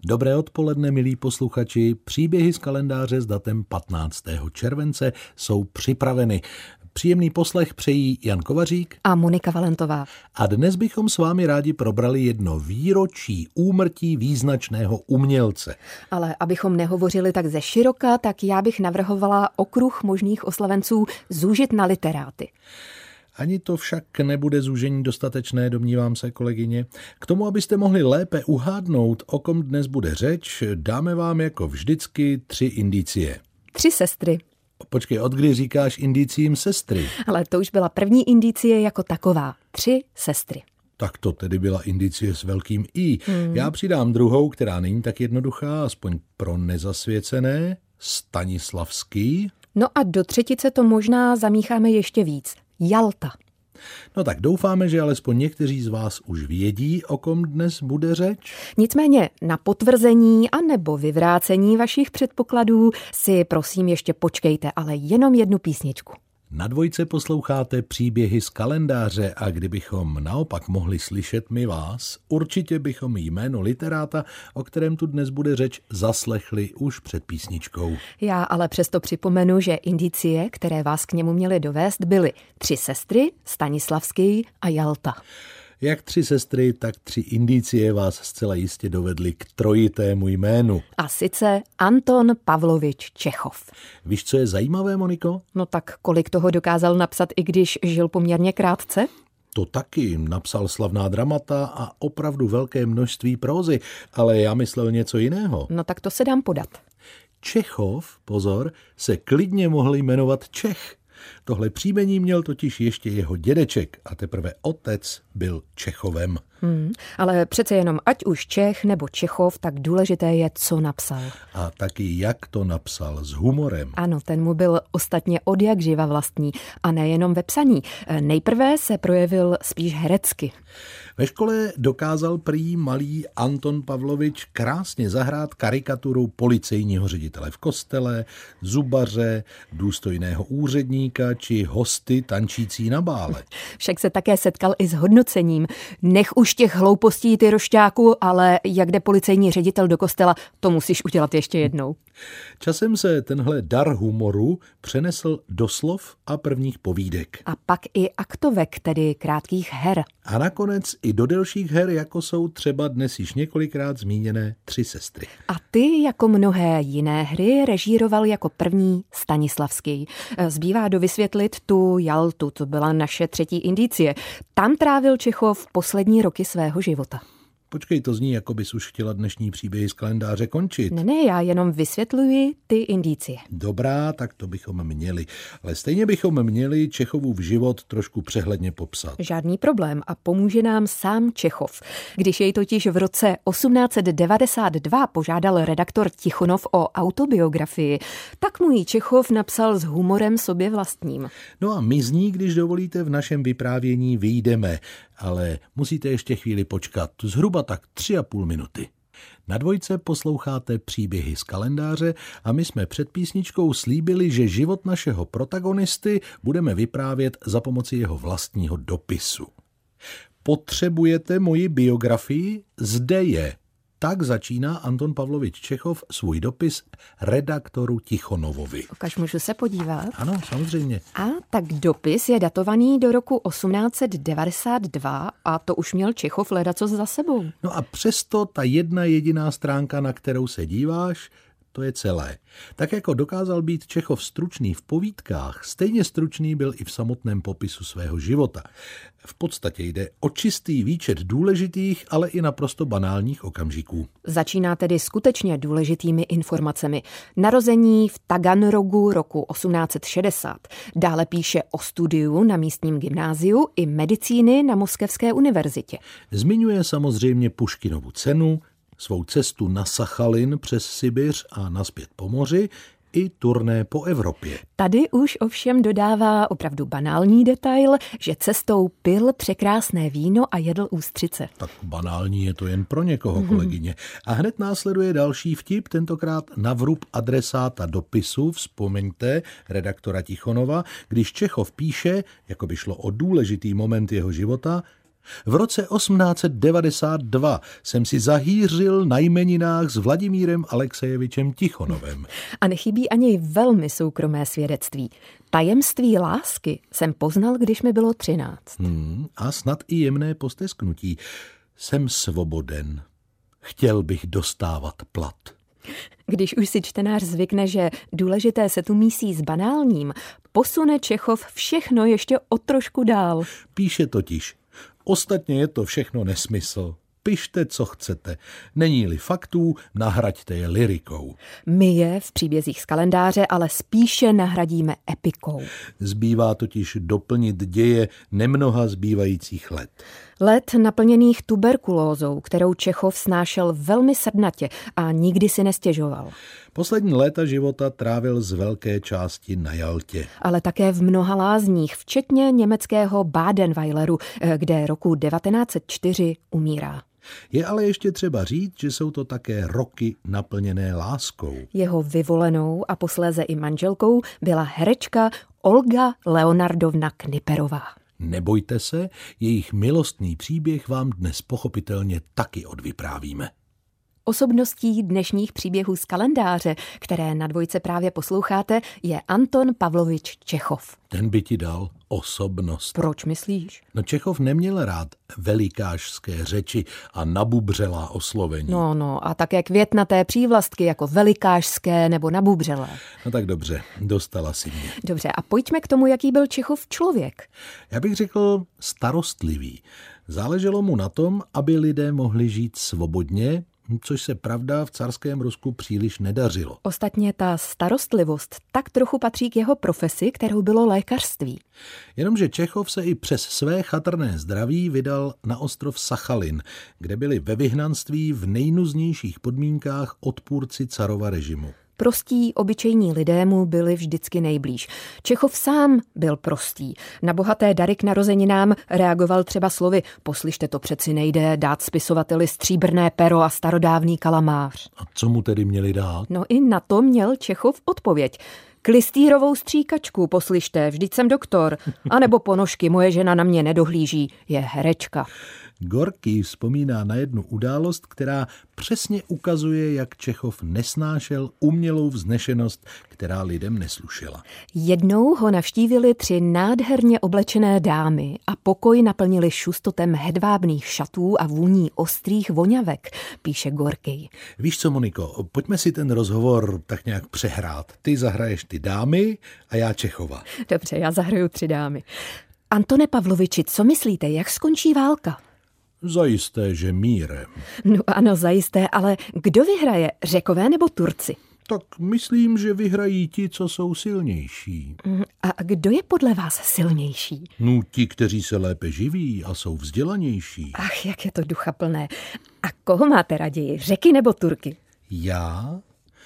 Dobré odpoledne, milí posluchači. Příběhy z kalendáře s datem 15. července jsou připraveny. Příjemný poslech přejí Jan Kovařík a Monika Valentová. A dnes bychom s vámi rádi probrali jedno výročí úmrtí význačného umělce. Ale abychom nehovořili tak ze široka, tak já bych navrhovala okruh možných oslavenců zúžit na literáty. Ani to však nebude zúžení dostatečné, domnívám se, kolegyně. K tomu, abyste mohli lépe uhádnout, o kom dnes bude řeč, dáme vám jako vždycky 3 indicie. 3 sestry. Počkej, od kdy říkáš indiciím sestry? Ale to už byla první indicie jako taková. 3 sestry. Tak to tedy byla indicie s velkým I. Já přidám druhou, která není tak jednoduchá, aspoň pro nezasvěcené. Stanislavský. No a do třetice to možná zamícháme ještě víc. Jalta. No tak doufáme, že alespoň někteří z vás už vědí, o kom dnes bude řeč. Nicméně na potvrzení anebo vyvrácení vašich předpokladů si prosím ještě počkejte, ale jenom jednu písničku. Na Dvojce posloucháte příběhy z kalendáře a kdybychom naopak mohli slyšet my vás, určitě bychom jméno literáta, o kterém tu dnes bude řeč, zaslechli už před písničkou. Já ale přesto připomenu, že indicie, které vás k němu měly dovést, byly 3 sestry, Stanislavský a Jalta. Jak 3 sestry, tak 3 indicie vás zcela jistě dovedly k trojitému jménu. A sice Anton Pavlovič Čechov. Víš, co je zajímavé, Moniko? No tak kolik toho dokázal napsat, i když žil poměrně krátce? To taky, napsal slavná dramata a opravdu velké množství prózy, ale já myslel něco jiného. No tak to se dám podat. Čechov, pozor, se klidně mohl jmenovat Čech. Tohle příjmení měl totiž ještě jeho dědeček a teprve otec byl Čechovem. Ale přece jenom ať už Čech nebo Čechov, tak důležité je, co napsal. A taky jak to napsal, s humorem. Ano, ten mu byl ostatně odjakživa vlastní a nejenom ve psaní. Nejprve se projevil spíš herecky. Ve škole dokázal prý malý Anton Pavlovič krásně zahrát karikaturu policejního ředitele v kostele, zubaře, důstojného úředníka či hosty tančící na bále. Však se také setkal i s hodnocením. Nech už těch hloupostí, ty rošťáku, ale jak jde policejní ředitel do kostela, to musíš udělat ještě jednou. Časem se tenhle dar humoru přenesl do slov a prvních povídek. A pak i aktovek, tedy krátkých her. A nakonec i do delších her, jako jsou třeba dnes již několikrát zmíněné 3 sestry. A ty, jako mnohé jiné hry, režíroval jako první Stanislavský. Zbývá dovysvětlit tu Jaltu, to byla naše 3. indicie. Tam trávil Čechov poslední roky svého života. Počkej, to zní, jako bys už chtěla dnešní příběhy z kalendáře končit. Ne, já jenom vysvětluji ty indicie. Dobrá, tak to bychom měli. Ale stejně bychom měli Čechův život trošku přehledně popsat. Žádný problém a pomůže nám sám Čechov. Když jej totiž v roce 1892 požádal redaktor Tichonov o autobiografii, tak mu ji Čechov napsal s humorem sobě vlastním. No a my z ní, když dovolíte, v našem vyprávění vyjdeme, ale musíte ještě chvíli počkat, zhruba tak 3,5 minuty. Na Dvojce posloucháte příběhy z kalendáře a my jsme před písničkou slíbili, že život našeho protagonisty budeme vyprávět za pomoci jeho vlastního dopisu. Potřebujete moji biografii? Zde je. Tak začíná Anton Pavlovič Čechov svůj dopis redaktoru Tichonovovi. Ukaž, můžu se podívat? Ano, samozřejmě. A tak dopis je datovaný do roku 1892 a to už měl Čechov ledacos za sebou. No a přesto ta jedna jediná stránka, na kterou se díváš, to je celé. Tak jako dokázal být Čechov stručný v povídkách, stejně stručný byl i v samotném popisu svého života. V podstatě jde o čistý výčet důležitých, ale i naprosto banálních okamžiků. Začíná tedy skutečně důležitými informacemi. Narození v Taganrogu roku 1860. Dále píše o studiu na místním gymnáziu i medicíny na Moskevské univerzitě. Zmiňuje samozřejmě Puškinovu cenu, svou cestu na Sachalin přes Sibiř a nazpět po moři i turné po Evropě. Tady už ovšem dodává opravdu banální detail, že cestou pil překrásné víno a jedl ústřice. Tak banální je to jen pro někoho, kolegyně. A hned následuje další vtip, tentokrát na vrub adresáta dopisu, vzpomeňte, redaktora Tichonova, když Čechov píše, jako by šlo o důležitý moment jeho života: V roce 1892 jsem si zahýřil na jmeninách s Vladimírem Alexejevičem Tichonovem. A nechybí ani velmi soukromé svědectví. Tajemství lásky jsem poznal, když mi bylo 13. A snad i jemné postesknutí. Jsem svoboden. Chtěl bych dostávat plat. Když už si čtenář zvykne, že důležité se tu mísí s banálním, posune Čechov všechno ještě o trošku dál. Píše totiž: ostatně je to všechno nesmysl. Pište, co chcete. Není-li faktů, nahraďte je lyrikou. My je v příbězích z kalendáře ale spíše nahradíme epikou. Zbývá totiž doplnit děje nemnoha zbývajících let. Let naplněných tuberkulózou, kterou Čechov snášel velmi srdnatě a nikdy si nestěžoval. Poslední léta života trávil z velké části na Jaltě. Ale také v mnoha lázních, včetně německého Badenweileru, kde roku 1904 umírá. Je ale ještě třeba říct, že jsou to také roky naplněné láskou. Jeho vyvolenou a posléze i manželkou byla herečka Olga Leonardovna Kniperová. Nebojte se, jejich milostný příběh vám dnes pochopitelně taky odvyprávíme. Osobností dnešních příběhů z kalendáře, které na Dvojce právě posloucháte, je Anton Pavlovič Čechov. Ten by ti dal osobnost. Proč myslíš? No, Čechov neměl rád velikášské řeči a nabubřelá oslovení. No, a také květnaté přívlastky jako velikášské nebo nabubřelé. No tak dobře, dostala si mě. Dobře, a pojďme k tomu, jaký byl Čechov člověk. Já bych řekl starostlivý. Záleželo mu na tom, aby lidé mohli žít svobodně, což se pravda v carském Rusku příliš nedařilo. Ostatně ta starostlivost tak trochu patří k jeho profesi, kterou bylo lékařství. Jenomže Čechov se i přes své chatrné zdraví vydal na ostrov Sachalin, kde byli ve vyhnanství v nejnuznějších podmínkách odpůrci carova režimu. Prostí, obyčejní lidé mu byli vždycky nejblíž. Čechov sám byl prostý. Na bohaté dary k narozeninám reagoval třeba slovy: poslyšte, to přeci nejde dát spisovateli stříbrné pero a starodávný kalamář. A co mu tedy měli dát? No i na to měl Čechov odpověď. Klistýrovou stříkačku, poslyšte, vždyť jsem doktor. A nebo ponožky, moje žena na mě nedohlíží, je herečka. Gorkij vzpomíná na jednu událost, která přesně ukazuje, jak Čechov nesnášel umělou vznešenost, která lidem neslušela. Jednou ho navštívili 3 nádherně oblečené dámy a pokoj naplnili šustotem hedvábných šatů a vůní ostrých voňavek, píše Gorkij. Víš co, Moniko, pojďme si ten rozhovor tak nějak přehrát. Ty zahraješ ty dámy a já Čechova. Dobře, já zahraju 3 dámy. Antone Pavloviči, co myslíte, jak skončí válka? Zajisté, že mírem. No ano, zajisté, ale kdo vyhraje, Řekové nebo Turci? Tak myslím, že vyhrají ti, co jsou silnější. A kdo je podle vás silnější? No, ti, kteří se lépe živí a jsou vzdělanější. Ach, jak je to duchaplné. A koho máte raději, Řeky nebo Turky? Já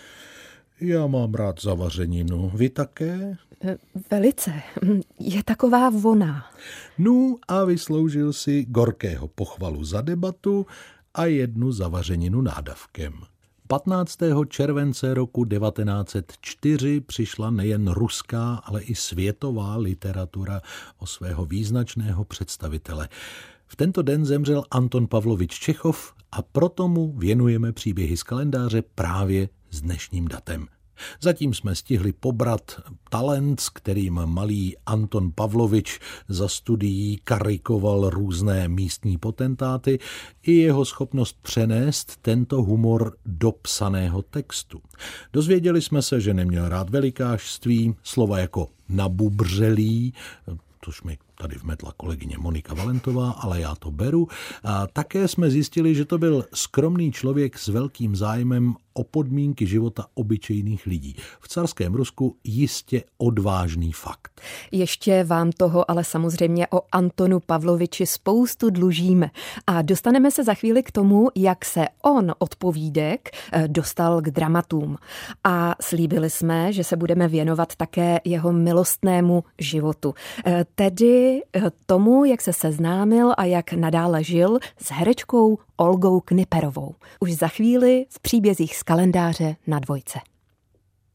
mám rád zavařeninu. Vy také? Velice. Je taková voná. No a vysloužil si Gorkého pochvalu za debatu a jednu zavařeninu nádavkem. 15. července roku 1904 přišla nejen ruská, ale i světová literatura o svého význačného představitele. V tento den zemřel Anton Pavlovič Čechov a proto mu věnujeme příběhy z kalendáře právě s dnešním datem. Zatím jsme stihli pobrat talent, s kterým malý Anton Pavlovič za studií karikoval různé místní potentáty, i jeho schopnost přenést tento humor do psaného textu. Dozvěděli jsme se, že neměl rád velikášství, slova jako nabubřelý, což mi tady vmetla kolegyně Monika Valentová, ale já to beru. A také jsme zjistili, že to byl skromný člověk s velkým zájmem o podmínky života obyčejných lidí. V carském Rusku jistě odvážný fakt. Ještě vám toho ale samozřejmě o Antonu Pavloviči spoustu dlužíme. A dostaneme se za chvíli k tomu, jak se on od povídek dostal k dramatům. A slíbili jsme, že se budeme věnovat také jeho milostnému životu. Tedy tomu, jak se seznámil a jak nadále žil s herečkou Olgou Kniperovou. Už za chvíli v příbězích z kalendáře na Dvojce.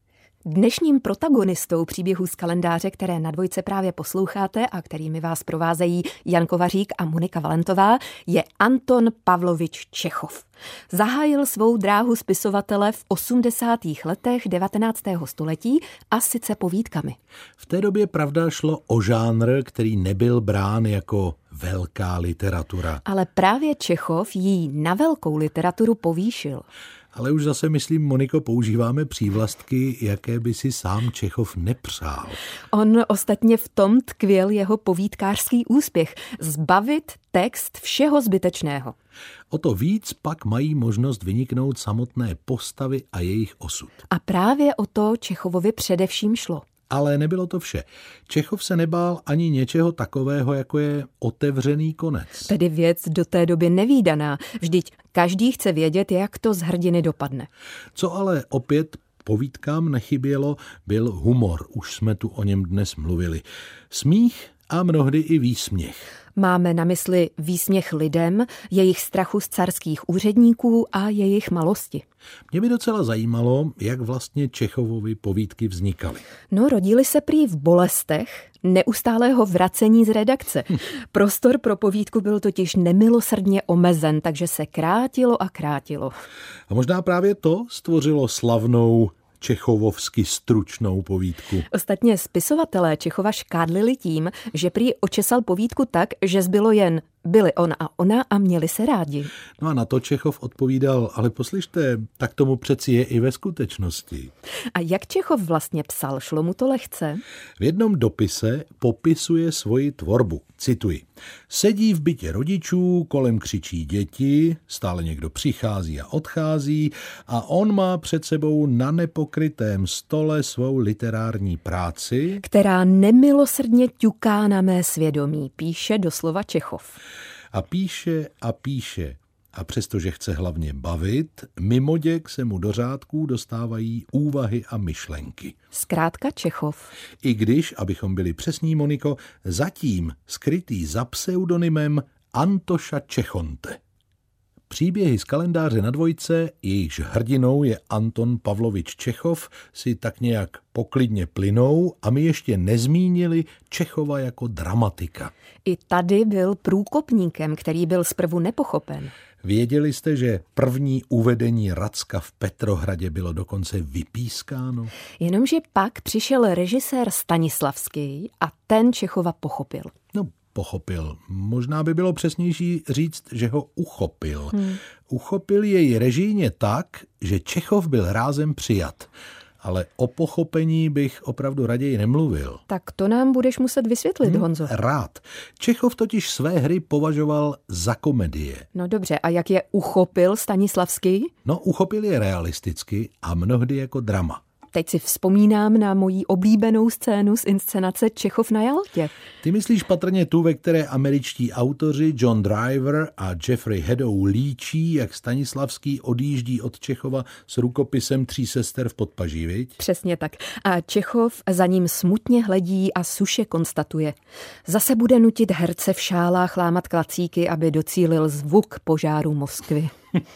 Dnešním protagonistou příběhů z kalendáře, které na Dvojce právě posloucháte a kterými vás provázejí Jan Kovařík a Monika Valentová, je Anton Pavlovič Čechov. Zahájil svou dráhu spisovatele v 80. letech 19. století a sice povídkami. V té době, pravda, šlo o žánr, který nebyl brán jako velká literatura. Ale právě Čechov jí na velkou literaturu povýšil. Ale už zase, myslím, Moniko, používáme přívlastky, jaké by si sám Čechov nepřál. On ostatně v tom tkvěl jeho povídkářský úspěch. Zbavit text všeho zbytečného. O to víc pak mají možnost vyniknout samotné postavy a jejich osud. A právě o to Čechovovi především šlo. Ale nebylo to vše. Čechov se nebál ani něčeho takového, jako je otevřený konec. Tedy věc do té doby nevídaná. Vždyť každý chce vědět, jak to z hrdiny dopadne. Co ale opět povídkám nechybělo, byl humor. Už jsme tu o něm dnes mluvili. Smích a mnohdy i výsměch. Máme na mysli výsměch lidem, jejich strachu z carských úředníků a jejich malosti. Mě by docela zajímalo, jak vlastně Čechovovy povídky vznikaly. No, rodily se prý v bolestech neustálého vracení z redakce. Prostor pro povídku byl totiž nemilosrdně omezen, takže se krátilo a krátilo. A možná právě to stvořilo slavnou čechovovsky stručnou povídku. Ostatně spisovatelé Čechova škádlili tím, že prý očesal povídku tak, že zbylo jen byli on a ona a měli se rádi. No a na to Čechov odpovídal, ale poslyšte, tak tomu přeci je i ve skutečnosti. A jak Čechov vlastně psal, šlo mu to lehce? V jednom dopise popisuje svoji tvorbu. Cituji. Sedí v bytě rodičů, kolem křičí děti, stále někdo přichází a odchází a on má před sebou na nepokrytém stole svou literární práci, která nemilosrdně ťuká na mé svědomí, píše doslova Čechov. A píše a píše. A přestože chce hlavně bavit, mimoděk se mu do řádků dostávají úvahy a myšlenky. Zkrátka Čechov. I když, abychom byli přesní, Moniko, zatím skrytý za pseudonymem Antoša Čechonte. Příběhy z kalendáře na Dvojce, jejichž hrdinou je Anton Pavlovič Čechov, si tak nějak poklidně plynou a my ještě nezmínili Čechova jako dramatika. I tady byl průkopníkem, který byl zprvu nepochopen. Věděli jste, že první uvedení Racka v Petrohradě bylo dokonce vypískáno? Jenomže pak přišel režisér Stanislavský a ten Čechova pochopil. No, pochopil. Možná by bylo přesnější říct, že ho uchopil. Uchopil jej režijně tak, že Čechov byl rázem přijat. Ale o pochopení bych opravdu raději nemluvil. Tak to nám budeš muset vysvětlit, Honzo. Rád. Čechov totiž své hry považoval za komedie. No dobře, a jak je uchopil Stanislavský? No, uchopil je realisticky a mnohdy jako drama. Teď si vzpomínám na moji oblíbenou scénu z inscenace Čechov na Jaltě. Ty myslíš patrně tu, ve které američtí autoři John Driver a Jeffrey Haddow líčí, jak Stanislavský odjíždí od Čechova s rukopisem Tří sester v podpaží, viď? Přesně tak. A Čechov za ním smutně hledí a suše konstatuje. Zase bude nutit herce v šálách lámat klacíky, aby docílil zvuk požáru Moskvy.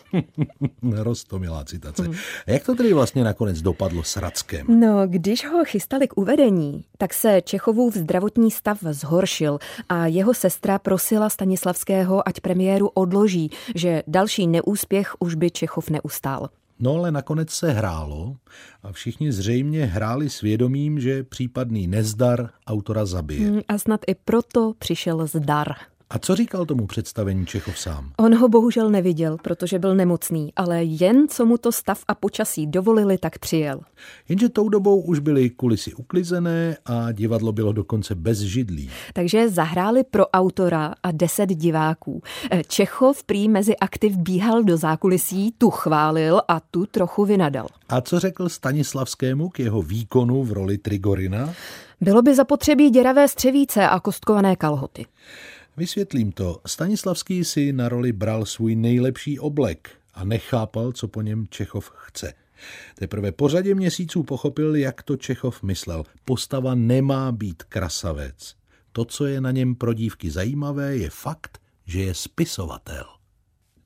Roztomilá citace. A jak to tedy vlastně nakonec dopadlo s Rackem? No, když ho chystali k uvedení, tak se Čechovův zdravotní stav zhoršil a jeho sestra prosila Stanislavského, ať premiéru odloží, že další neúspěch už by Čechov neustál. No ale nakonec se hrálo a všichni zřejmě hráli s vědomím, že případný nezdar autora zabije. A snad i proto přišel zdar. A co říkal tomu představení Čechov sám? On ho bohužel neviděl, protože byl nemocný, ale jen co mu to stav a počasí dovolili, tak přijel. Jenže tou dobou už byly kulisy uklizené a divadlo bylo dokonce bez židlí. Takže zahráli pro autora a 10 diváků. Čechov prý mezi akty vbíhal do zákulisí, tu chválil a tu trochu vynadal. A co řekl Stanislavskému k jeho výkonu v roli Trigorina? Bylo by zapotřebí děravé střevíce a kostkované kalhoty. Vysvětlím to. Stanislavský si na roli bral svůj nejlepší oblek a nechápal, co po něm Čechov chce. Teprve po řadě měsíců pochopil, jak to Čechov myslel. Postava nemá být krasavec. To, co je na něm pro dívky zajímavé, je fakt, že je spisovatel.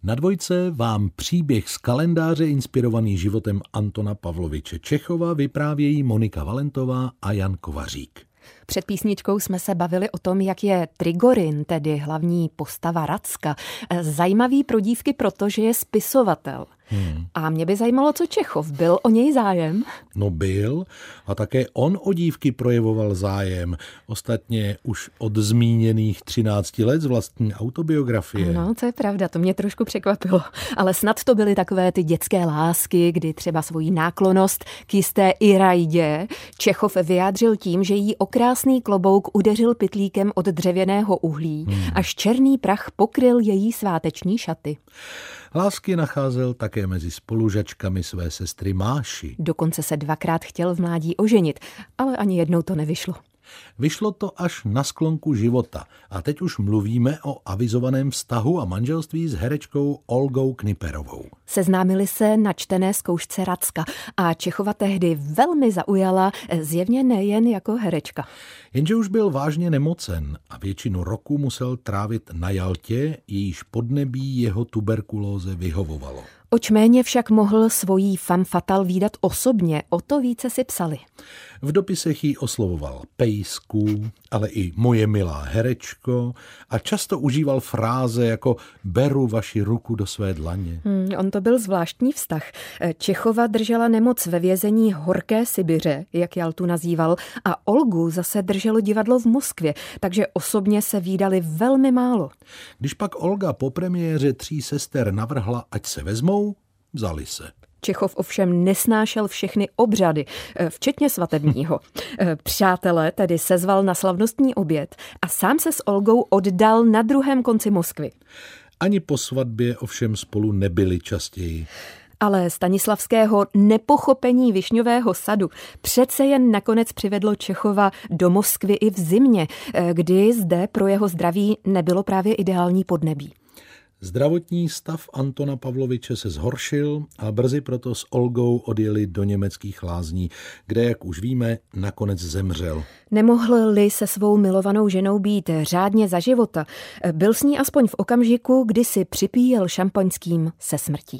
Na Dvojce vám příběh z kalendáře inspirovaný životem Antona Pavloviče Čechova vyprávějí Monika Valentová a Jan Kovařík. Před písničkou jsme se bavili o tom, jak je Trigorin, tedy hlavní postava Racka, zajímavý pro dívky, protože je spisovatel. A mě by zajímalo, co Čechov. Byl o něj zájem? No byl a také on o dívky projevoval zájem. Ostatně už od zmíněných 13 let z vlastní autobiografie. No, to je pravda, to mě trošku překvapilo. Ale snad to byly takové ty dětské lásky, kdy třeba svoji náklonnost k jisté Irajdě Čechov vyjádřil tím, že jí o krásný klobouk udeřil pytlíkem od dřevěného uhlí, až černý prach pokryl její sváteční šaty. Lásky nacházel také mezi spolužačkami své sestry Máši. Dokonce se 2krát chtěl v mládí oženit, ale ani jednou to nevyšlo. Vyšlo to až na sklonku života a teď už mluvíme o avizovaném vztahu a manželství s herečkou Olgou Kniperovou. Seznámili se na čtené zkoušce Racka a Čechova tehdy velmi zaujala, zjevně nejen jako herečka. Jenže už byl vážně nemocen a většinu roku musel trávit na Jaltě, jejíž podnebí jeho tuberkulóze vyhovovalo. Oč méně však mohl svojí femme fatale vídat osobně, o to více si psali. V dopisech jí oslovoval pejsku, ale i moje milá herečko a často užíval fráze jako beru vaši ruku do své dlaně. On to byl zvláštní vztah. Čechova držela nemoc ve vězení Horké Sibiře, jak Jaltu nazýval, a Olgu zase drželo divadlo v Moskvě, takže osobně se vídali velmi málo. Když pak Olga po premiéře 3 sester navrhla, ať se vezmou, vzali se. Čechov ovšem nesnášel všechny obřady, včetně svatebního. Přátelé tedy sezval na slavnostní oběd a sám se s Olgou oddal na druhém konci Moskvy. Ani po svatbě ovšem spolu nebyli častěji. Ale Stanislavského nepochopení višňového sadu přece jen nakonec přivedlo Čechova do Moskvy i v zimě, kdy zde pro jeho zdraví nebylo právě ideální podnebí. Zdravotní stav Antona Pavloviče se zhoršil a brzy proto s Olgou odjeli do německých lázní, kde, jak už víme, nakonec zemřel. Nemohl-li se svou milovanou ženou být řádně za života, byl s ní aspoň v okamžiku, kdy si připíjel šampaňským se smrtí.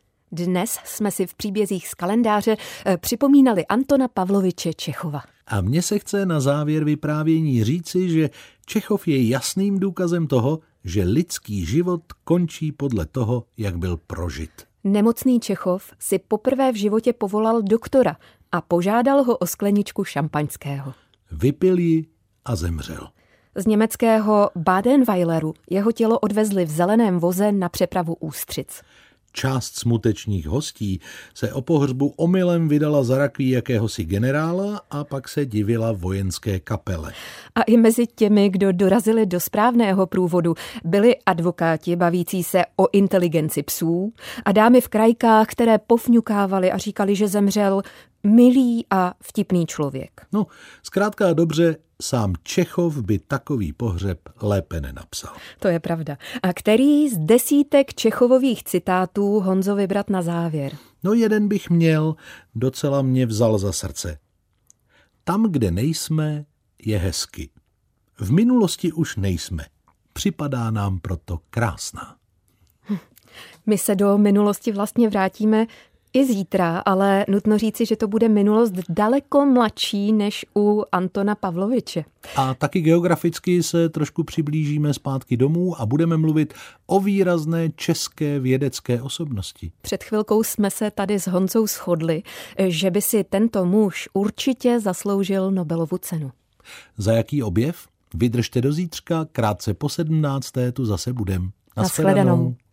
Dnes jsme si v příbězích z kalendáře připomínali Antona Pavloviče Čechova. A mně se chce na závěr vyprávění říci, že Čechov je jasným důkazem toho, že lidský život končí podle toho, jak byl prožit. Nemocný Čechov si poprvé v životě povolal doktora a požádal ho o skleničku šampaňského. Vypil ji a zemřel. Z německého Badenweileru jeho tělo odvezli v zeleném voze na přepravu ústřic. Část smutečních hostí se o pohřbu omylem vydala za rakví jakéhosi generála a pak se divila vojenské kapele. A i mezi těmi, kdo dorazili do správného průvodu, byli advokáti bavící se o inteligenci psů a dámy v krajkách, které pofňukávaly a říkali, že zemřel milý a vtipný člověk. No, zkrátka a dobře, sám Čechov by takový pohřeb lépe nenapsal. To je pravda. A který z desítek Čechovových citátů Honzo vybrat na závěr? No jeden bych měl, docela mě vzal za srdce. Tam, kde nejsme, je hezky. V minulosti už nejsme. Připadá nám proto krásná. My se do minulosti vlastně vrátíme i zítra, ale nutno říci, že to bude minulost daleko mladší než u Antona Pavloviče. A taky geograficky se trošku přiblížíme zpátky domů a budeme mluvit o výrazné české vědecké osobnosti. Před chvilkou jsme se tady s Honzou shodli, že by si tento muž určitě zasloužil Nobelovu cenu. Za jaký objev? Vydržte do zítřka, krátce po 17. tu zase budem. Nashledanou.